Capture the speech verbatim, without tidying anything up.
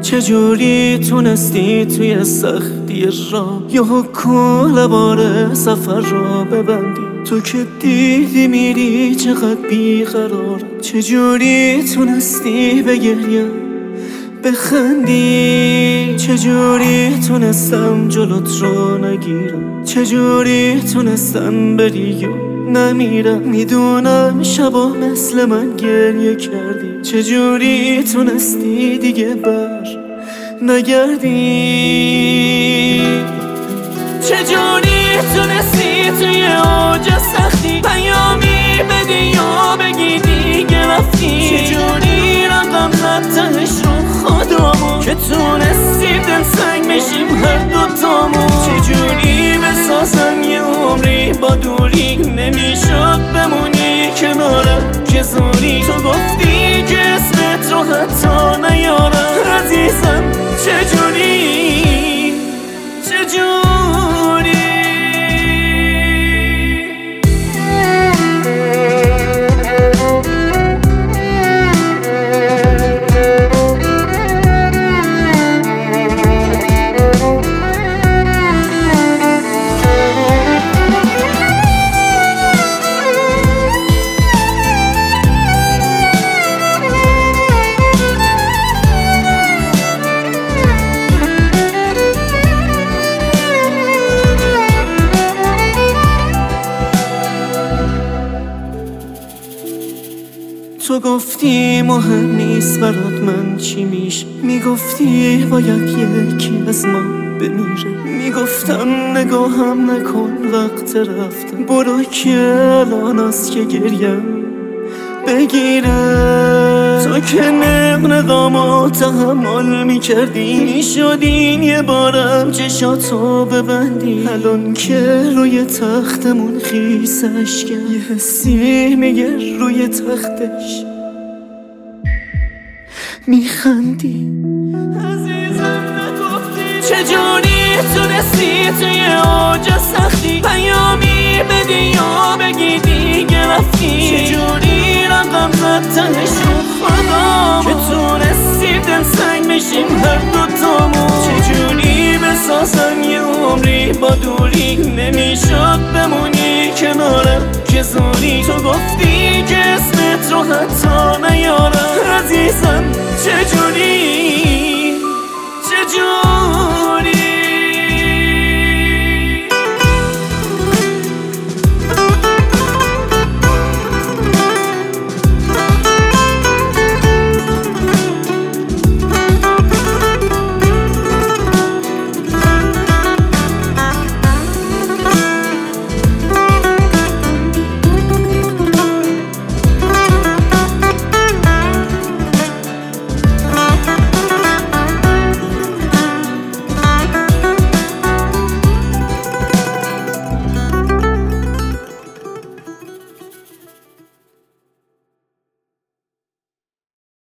چجوری تونستی توی سختی راه یا کل بار سفر را ببندی؟ تو که دیدی میری چقدر بیقرار، چجوری تونستی بگریم بخندی؟ چجوری تونستم جلوت رو نگیرم؟ چجوری تونستم بری و نمیرم؟ میدونم شبا مثل من گریه کردی، چجوری تونستی دیگه بر نگردی؟ چجوری تونستی توی اوج سختی پیامی بدی یا بگی دیگه رفتی؟ چجوری رقم نتهش رو خودمون که تونستیم دل سنگ بشیم هر دوتامون؟ چجوری بسازم یه عمری با دوری نمیشد بمونی کنارم که زوری؟ تو گفتی که اسمت رو حتی نیارم عزیزم، چجوری چجوری تو گفتی مهم نیست برات من چی میشه، میگفتی باید یکی از ما بمیره، میگفتم نگاهم نکن وقت رفتم، برو که الان است که گریم بگیره. تو که نقنقامو تحمل میکردی، میشدین یه بارم چشاتو ببندی، الان که روی تختمون خیسش کرد یه حسی میگه روی تختش میخندی. عزیزم نگفتی چجوری تونستی توی اوج سختی پیامی بدی یا بگی دیگه رفتی؟ چجوری رقم نتهش رو خودمون که تونستیم دل سنگ بشیم هر دوتامون؟ چجوری بسازم یه عمری با دوری نمیشد بمونی کنارم که زوری؟ تو گفتی که اسمت رو حتی